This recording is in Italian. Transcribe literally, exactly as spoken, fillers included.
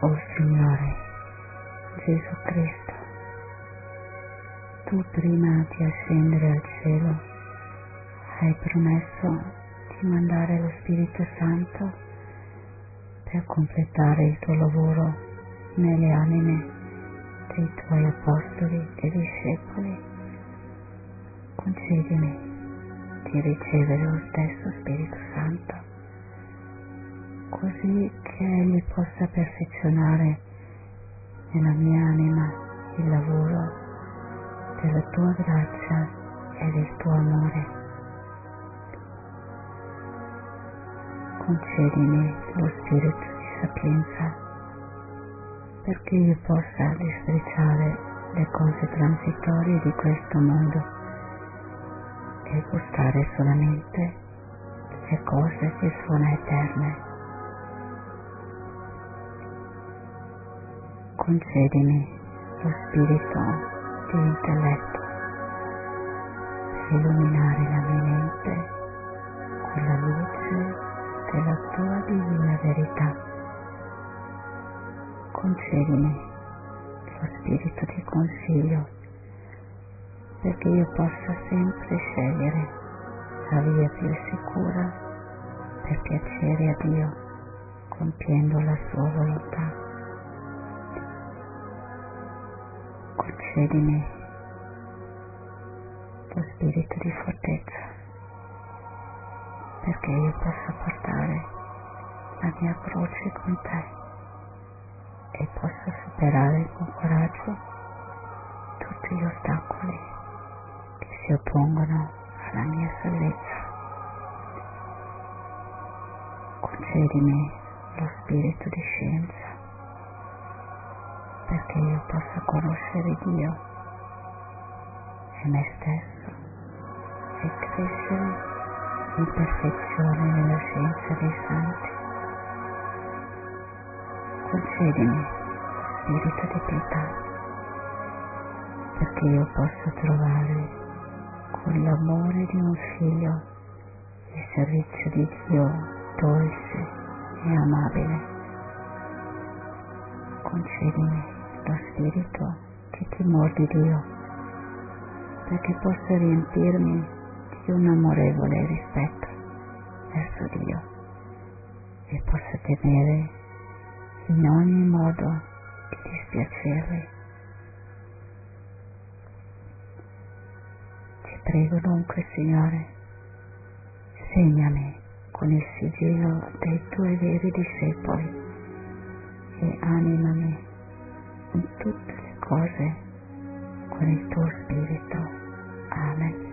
O Signore Gesù Cristo, tu prima di ascendere al cielo hai promesso di mandare lo Spirito Santo per completare il tuo lavoro nelle anime dei tuoi apostoli e discepoli. Concedimi di ricevere lo stesso Spirito Santo, così che Egli possa perfezionare nella mia anima il lavoro della tua grazia e del tuo amore. Concedimi lo spirito di sapienza, perché io possa disprezzare le cose transitorie di questo mondo e gustare solamente le cose che sono eterne. Concedimi lo spirito di intelletto per illuminare la mia mente con la luce della tua divina verità. Concedimi lo spirito di consiglio, perché io possa sempre scegliere la via più sicura per piacere a Dio, compiendo la sua volontà. Concedimi lo spirito di fortezza, perché io possa portare la mia croce con te e possa superare con coraggio tutti gli ostacoli che si oppongono alla mia salvezza. Concedimi lo spirito di scienza, perché io possa conoscere Dio e me stesso e crescere in perfezione nella scienza dei santi. Concedimi lo spirito di pietà, perché io possa trovare con l'amore di un figlio il servizio di Dio dolce e amabile. Concedimi lo spirito di timore di Dio, perché possa riempirmi di un amorevole rispetto verso Dio e possa temere in ogni modo di dispiacerli. Ti prego dunque, Signore, segnami con il sigillo dei tuoi veri discepoli e animami in tutte le cose con il tuo Spirito. Amen.